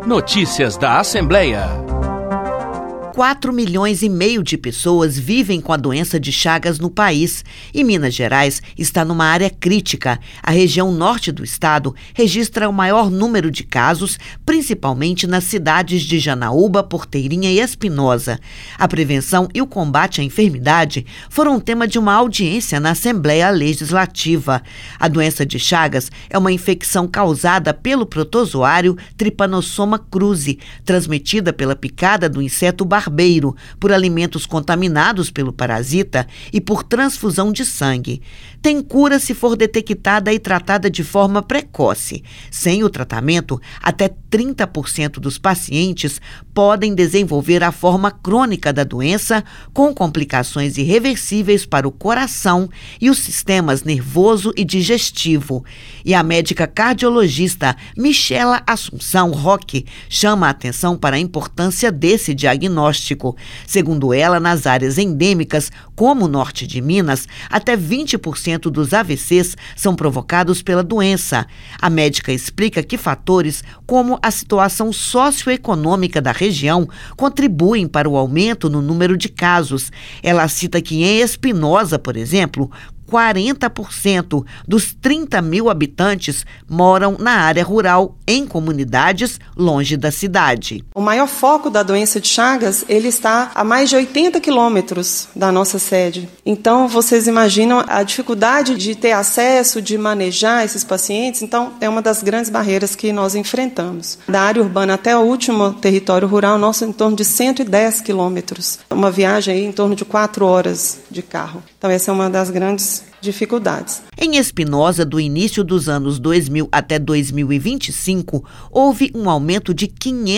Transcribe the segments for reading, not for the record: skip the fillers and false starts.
Notícias da Assembleia. 4,5 milhões de pessoas vivem com a doença de Chagas no país e Minas Gerais está numa área crítica. A região norte do estado registra o maior número de casos, principalmente nas cidades de Janaúba, Porteirinha e Espinosa. A prevenção e o combate à enfermidade foram tema de uma audiência na Assembleia Legislativa. A doença de Chagas é uma infecção causada pelo protozoário Trypanosoma cruzi, transmitida pela picada do inseto barbeiro, por alimentos contaminados pelo parasita e por transfusão de sangue. Tem cura se for detectada e tratada de forma precoce. Sem o tratamento, até 30% dos pacientes podem desenvolver a forma crônica da doença, com complicações irreversíveis para o coração e os sistemas nervoso e digestivo. E a médica cardiologista Michela Assunção Roque chama a atenção para a importância desse diagnóstico. Segundo ela, nas áreas endêmicas, como o norte de Minas, até 20% dos AVCs são provocados pela doença. A médica explica que fatores como a situação socioeconômica da região contribuem para o aumento no número de casos. Ela cita que em Espinosa, por exemplo, 40% dos 30 mil habitantes moram na área rural, em comunidades longe da cidade. O maior foco da doença de Chagas, ele está a mais de 80 quilômetros da nossa sede. Então, vocês imaginam a dificuldade de ter acesso, de manejar esses pacientes. Então, é uma das grandes barreiras que nós enfrentamos. Da área urbana até o último território rural, nosso em torno de 110 quilômetros. Uma viagem aí em torno de 4 horas de carro. Então, essa é uma das grandes dificuldades. Em Espinosa, do início dos anos 2000 até 2025, houve um aumento de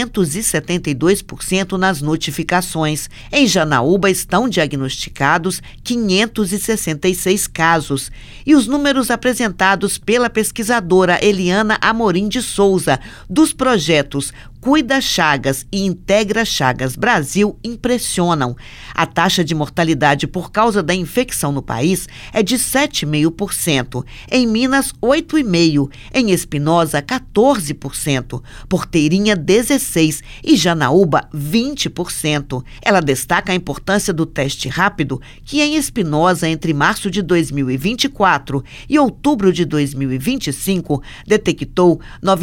572% nas notificações. Em Janaúba estão diagnosticados 566 casos. E os números apresentados pela pesquisadora Eliana Amorim de Souza, dos projetos Cuida Chagas e Integra Chagas Brasil, impressionam. A taxa de mortalidade por causa da infecção no país é de 7,5%. Em Minas, 8,5%. Em Espinosa, 14%. Porteirinha, 16%. E Janaúba, 20%. Ela destaca a importância do teste rápido, que em Espinosa, entre março de 2024 e outubro de 2025, detectou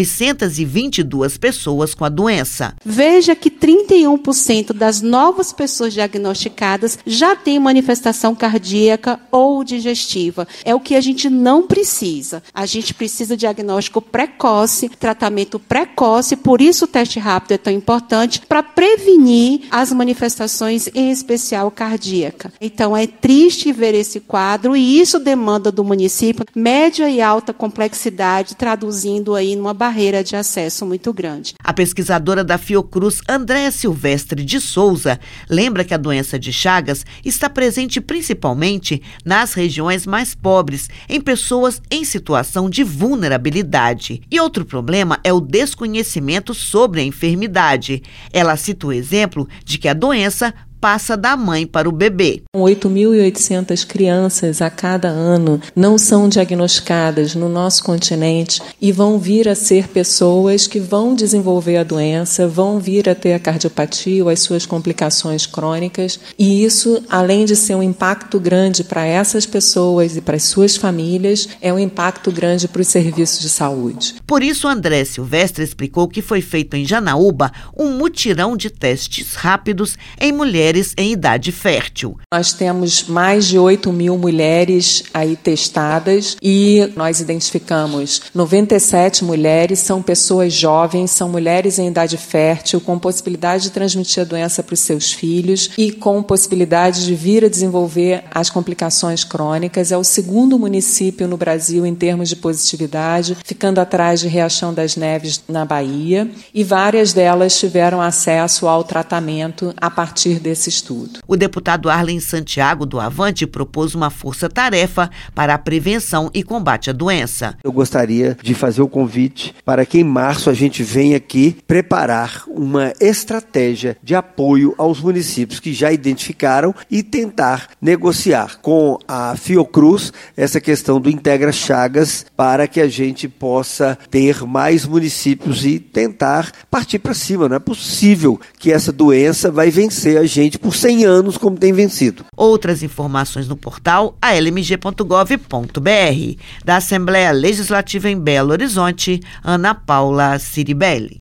922 pessoas com a doença. Veja que 31% das novas pessoas diagnosticadas já têm manifestação cardíaca ou digestiva. É o que a gente não precisa. A gente precisa de diagnóstico precoce, tratamento precoce, por isso o teste rápido é tão importante para prevenir as manifestações, em especial cardíaca. Então é triste ver esse quadro e isso demanda do município média e alta complexidade, traduzindo aí numa barreira de acesso muito grande. A pesquisadora da Fiocruz, Andréa Silvestre de Souza, lembra que a doença de Chagas está presente principalmente nas regiões mais pobres, em pessoas em situação de vulnerabilidade. E outro problema é o desconhecimento sobre a enfermidade. Ela cita o exemplo de que a doença passa da mãe para o bebê. 8.800 crianças a cada ano não são diagnosticadas no nosso continente e vão vir a ser pessoas que vão desenvolver a doença, vão vir a ter a cardiopatia ou as suas complicações crônicas, e isso, além de ser um impacto grande para essas pessoas e para as suas famílias, é um impacto grande para os serviços de saúde. Por isso, André Silvestre explicou que foi feito em Janaúba um mutirão de testes rápidos em mulheres em idade fértil. Nós temos mais de 8.000 mulheres aí testadas e nós identificamos 97 mulheres, são pessoas jovens, são mulheres em idade fértil, com possibilidade de transmitir a doença para os seus filhos e com possibilidade de vir a desenvolver as complicações crônicas. É o segundo município no Brasil em termos de positividade, ficando atrás de Riachão das Neves, na Bahia, e várias delas tiveram acesso ao tratamento a partir desse nesse estudo. O deputado Arlen Santiago, do Avante, propôs uma força-tarefa para a prevenção e combate à doença. Eu gostaria de fazer o convite para que em março a gente venha aqui preparar uma estratégia de apoio aos municípios que já identificaram e tentar negociar com a Fiocruz essa questão do Integra Chagas para que a gente possa ter mais municípios e tentar partir para cima. Não é possível que essa doença vai vencer a gente por 100 anos como tem vencido. Outras informações no portal almg.gov.br. Da Assembleia Legislativa em Belo Horizonte, Ana Paula Ciribelli.